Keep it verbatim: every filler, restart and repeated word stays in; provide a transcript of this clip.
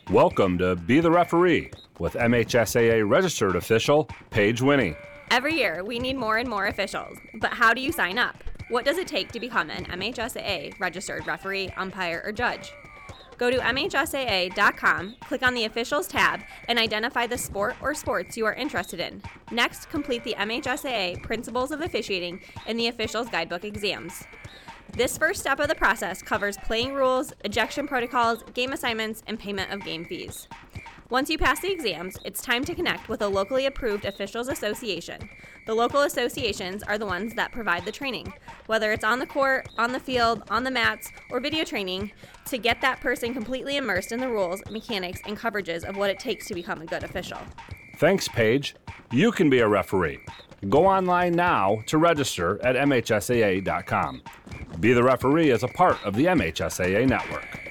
Welcome to Be the Referee with M H S A A registered official Paige Winnie. Every year, we need more and more officials, but how do you sign up? What does it take to become an M H S A A registered referee, umpire, or judge? Go to M H S A A dot com, click on the Officials tab, and identify the sport or sports you are interested in. Next, complete the M H S A A Principles of Officiating and the Officials Guidebook exams. This first step of the process covers playing rules, ejection protocols, game assignments, and payment of game fees. Once you pass the exams, it's time to connect with a locally approved officials association. The local associations are the ones that provide the training, whether it's on the court, on the field, on the mats, or video training, to get that person completely immersed in the rules, mechanics, and coverages of what it takes to become a good official. Thanks, Paige. You can be a referee. Go online now to register at M H S A A dot com. Be the Referee is a part of the M H S A A network.